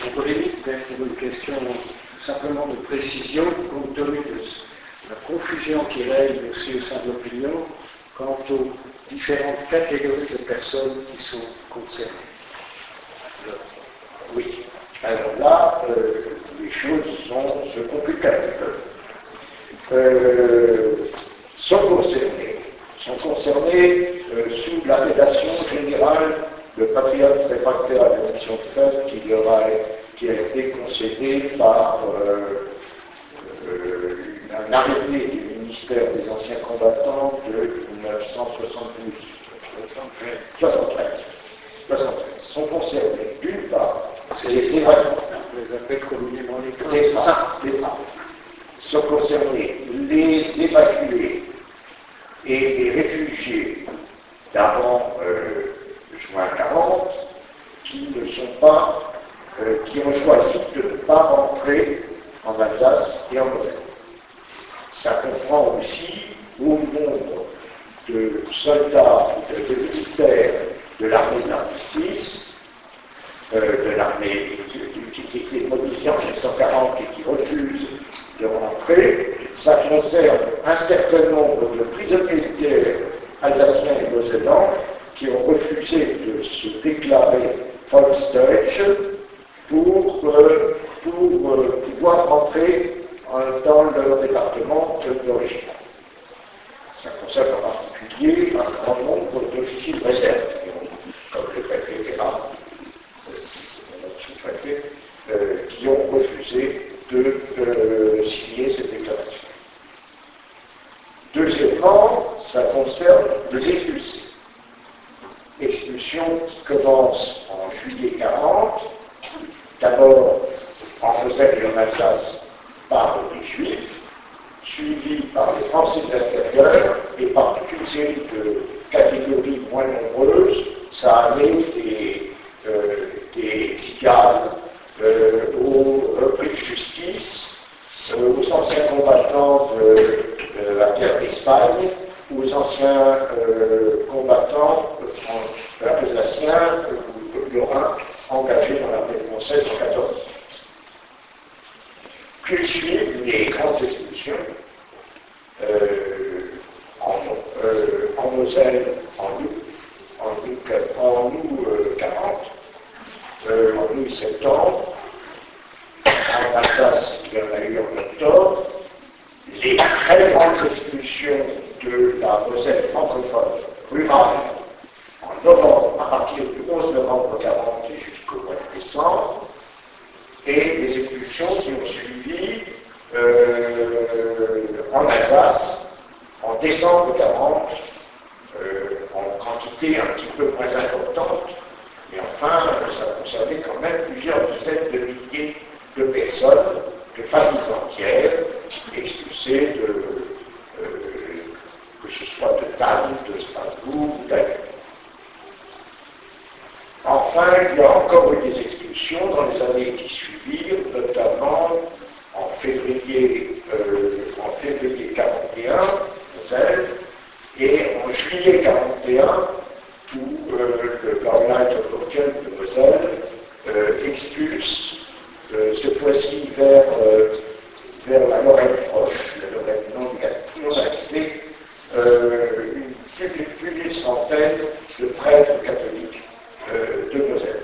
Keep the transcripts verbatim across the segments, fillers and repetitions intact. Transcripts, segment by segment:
question polémique, mais pour une question simplement de précision, compte tenu de la confusion qui règne aussi au sein de l'opinion quant aux différentes catégories de personnes qui sont concernées. Alors, oui. Alors là, euh, les choses sont, se compliquent un petit peu. Euh, sont concernés, sont concernés euh, sous l'appellation générale de patriotes réfractaires à l'élection de fait qui, aura, qui a été concédé par euh, euh, un arrêté du ministère des Anciens Combattants de mille neuf cent soixante-douze. soixante-treize. soixante-treize. Sont concernés, d'une part, c'est les évacués. On les appelle communément les Les femmes, les femmes. Sont concernés les évacués et les réfugiés d'avant euh, juin quarante qui ne sont pas, euh, qui ont choisi de ne pas rentrer en Alsace et en Moselle. Ça comprend aussi au nombre de soldats, de, de militaires de l'armée de l'injustice, euh, de l'armée qui était mobilisée en mille neuf cent quarante et qui refuse de rentrer. Ça concerne un certain nombre de prisonniers de guerre alsaciens et mosellans qui ont refusé de se déclarer Volksdeutsch pour, euh, pour euh, pouvoir rentrer euh, dans leur département d'origine. Ça concerne en particulier un grand nombre d'officiers de réserve, comme le préfet Guérard, notre sous-préfet, euh, qui ont refusé de euh, signer cette déclaration. Deuxièmement, ça concerne les expulsés. Expulsion qui commence en juillet quarante, d'abord en Moselle et en Alsace par les Juifs, suivi par les Français de l'intérieur et par toute une série de catégories moins nombreuses. Ça allait des, euh, des cigares euh, aux repris de justice, euh, aux anciens combattants de, de la guerre d'Espagne, aux anciens euh, combattants euh, alsaciens ou lorrains engagés dans l'armée française en quatorze dix-huit. Puis suivent les grandes expulsions euh, en, euh, en Moselle en août, en août, en août euh, quarante, euh, en août septembre, en Alsace il y en a eu en octobre, les très grandes expulsions de la Moselle francophone rurale en novembre, à partir du onze novembre quarante et jusqu'au mois de décembre, et les expulsions qui ont suivi euh, en Alsace en décembre quarante, euh, en quantité un petit peu moins importante, mais enfin, ça concernait quand même plusieurs dizaines de milliers de personnes, de familles entières, expulsées de, euh, que ce soit de Tallinn, de Strasbourg ou d'ailleurs. Enfin, il y a encore eu des expulsions dans les années qui suivirent, notamment en février, euh, en février quarante et un, Moselle, et en juillet quarante et un, où euh, le Gauleiter Volksdeutsch de Moselle euh, expulse, euh, cette fois-ci vers, euh, vers la Lorraine proche, la Lorraine non, non accès, euh, une, plus, plus d'une centaine de prêtres catholiques euh, de Moselle.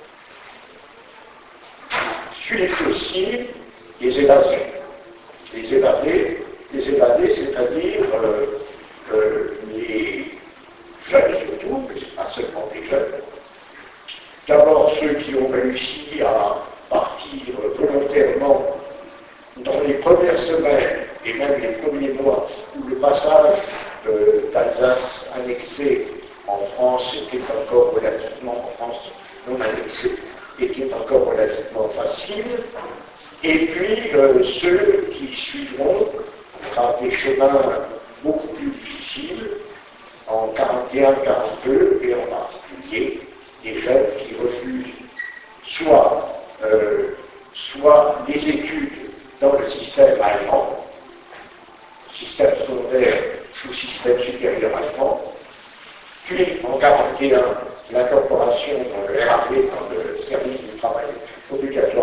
Suivent aussi les évadés. Les évadés, les évadés, c'est-à-dire euh, euh, les jeunes surtout, mais pas seulement les jeunes. D'abord ceux qui ont réussi à partir volontairement dans les premières semaines et même les premiers mois où le passage euh, d'Alsace annexée en France était encore relativement, en France non annexée, était encore relativement facile. Et puis euh, ceux qui suivront par des chemins beaucoup plus difficiles en quarante et un quarante-deux et en particulier des jeunes qui refusent soit, euh, soit des études dans le système allemand, système secondaire sous système supérieur allemand, puis en quarante et un l'incorporation dans le R A P, dans le service du travail obligatoire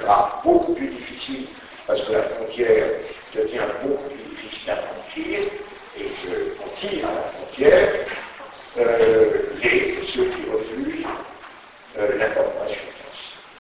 deviendra beaucoup plus difficile parce que la frontière devient beaucoup plus difficile à franchir et qu'on tire à la frontière.